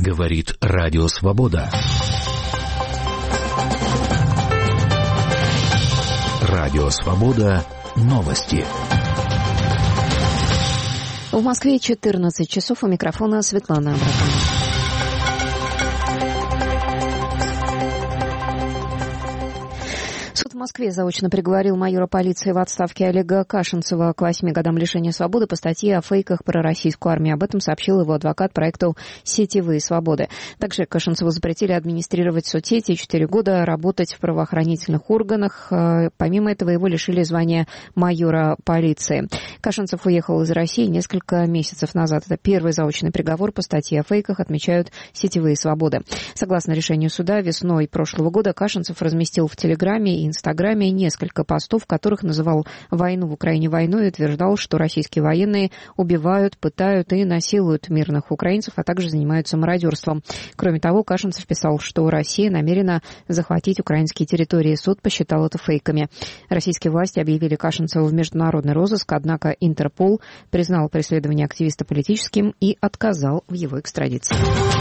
Говорит Радио Свобода. Радио Свобода. Новости. В Москве 14 часов. У микрофона Светлана Абрахамова. Суд в Москве заочно приговорил майора полиции в отставке Олега Кашинцева к 8 годам лишения свободы по статье о фейках про российскую армию. Об этом сообщил его адвокат проекту «Сетевые свободы». Также Кашинцеву запретили администрировать соцсети и 4 года работать в правоохранительных органах. Помимо этого, его лишили звания майора полиции. Кашинцев уехал из России несколько месяцев назад. Это первый заочный приговор по статье о фейках, отмечают «Сетевые свободы». Согласно решению суда, весной прошлого года Кашинцев разместил в Телеграме и Инстаграме несколько постов, в которых называл войну в Украине войной и утверждал, что российские военные убивают, пытают и насилуют мирных украинцев, а также занимаются мародерством. Кроме того, Кашинцев писал, что Россия намерена захватить украинские территории. Суд посчитал это фейками. Российские власти объявили Кашинцева в международный розыск, однако Интерпол признал преследование активиста политическим и отказал в его экстрадиции.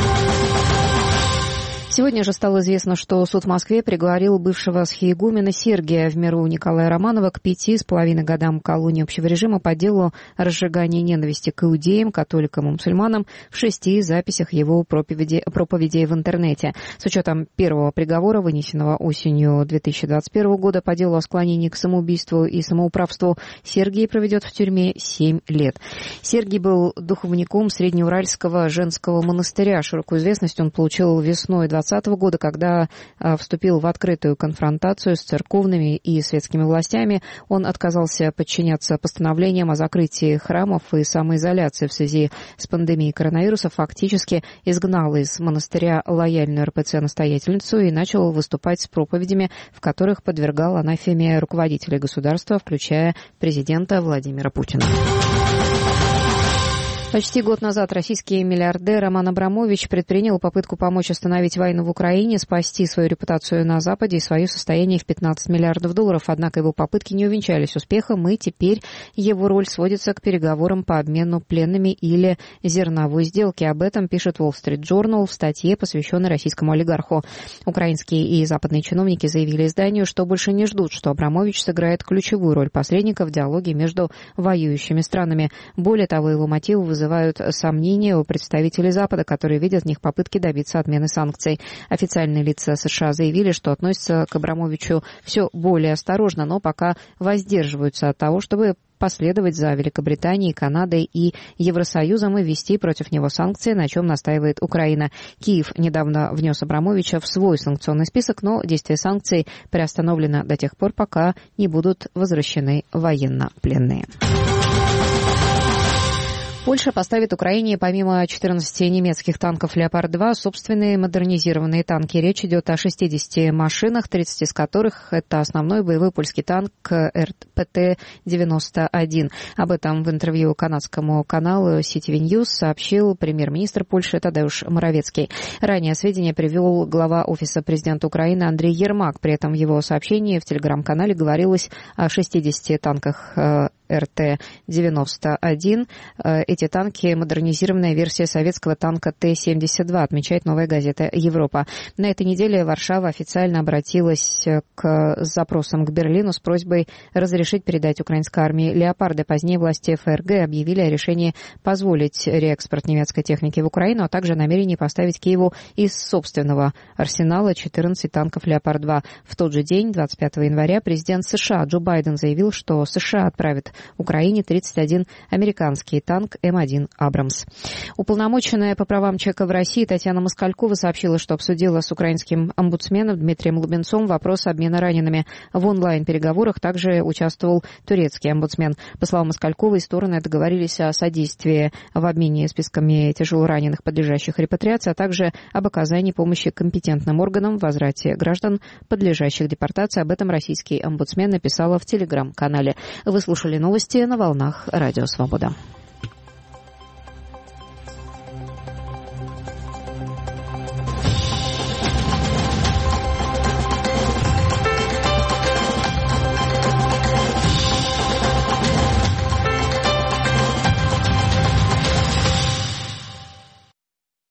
Сегодня же стало известно, что суд в Москве приговорил бывшего схиегумена Сергия в миру Николая Романова к 5,5 годам колонии общего режима по делу разжигания ненависти к иудеям, католикам и мусульманам в 6 записях его проповедей в интернете. С учетом первого приговора, вынесенного осенью 2021 года по делу о склонении к самоубийству и самоуправству, Сергий проведет в тюрьме 7 лет. Сергий был духовником Среднеуральского женского монастыря. Широкую известность он получил весной 2020 года, когда вступил в открытую конфронтацию с церковными и светскими властями. Он отказался подчиняться постановлениям о закрытии храмов и самоизоляции в связи с пандемией коронавируса, фактически изгнал из монастыря лояльную РПЦ-настоятельницу и начал выступать с проповедями, в которых подвергал анафеме руководителей государства, включая президента Владимира Путина. Почти год назад российский миллиардер Роман Абрамович предпринял попытку помочь остановить войну в Украине, спасти свою репутацию на Западе и свое состояние в 15 миллиардов долларов. Однако его попытки не увенчались успехом, и теперь его роль сводится к переговорам по обмену пленными или зерновой сделке. Об этом пишет Wall Street Journal в статье, посвященной российскому олигарху. Украинские и западные чиновники заявили изданию, что больше не ждут, что Абрамович сыграет ключевую роль посредника в диалоге между воюющими странами. Более того, его мотивы вызывают сомнения у представителей Запада, которые видят в них попытки добиться отмены санкций. Официальные лица США заявили, что относятся к Абрамовичу все более осторожно, но пока воздерживаются от того, чтобы последовать за Великобританией, Канадой и Евросоюзом и ввести против него санкции, на чем настаивает Украина. Киев недавно внес Абрамовича в свой санкционный список, но действие санкций приостановлено до тех пор, пока не будут возвращены военнопленные. Польша поставит Украине помимо 14 немецких танков «Леопард-2» собственные модернизированные танки. Речь идет о 60 машинах, 30 из которых это основной боевой польский танк РПТ-91. Об этом в интервью канадскому каналу CTV News сообщил премьер-министр Польши Тадеуш Моровецкий. Ранее сведения привел глава Офиса президента Украины Андрей Ермак. При этом в его сообщении в телеграм-канале говорилось о 60 танках РТ-91. Эти танки — модернизированная версия советского танка Т-72, отмечает «Новая газета Европа». На этой неделе Варшава официально обратилась с запросом к Берлину с просьбой разрешить передать украинской армии «Леопарды». Позднее власти ФРГ объявили о решении позволить реэкспорт немецкой техники в Украину, а также о намерении поставить Киеву из собственного арсенала 14 танков «Леопард-2». В тот же день, 25 января, президент США Джо Байден заявил, что США отправит Украине 31 американский танк М1 «Абрамс». Уполномоченная по правам человека в России Татьяна Москалькова сообщила, что обсудила с украинским омбудсменом Дмитрием Лубенцом вопрос обмена ранеными. В онлайн-переговорах также участвовал турецкий омбудсмен. По словам Москальковой, стороны договорились о содействии в обмене списками тяжелораненых, подлежащих репатриации, а также об оказании помощи компетентным органам в возврате граждан, подлежащих депортации. Об этом российский омбудсмен написала в телеграм-канале. Вы слушали новости на волнах Радио Свобода.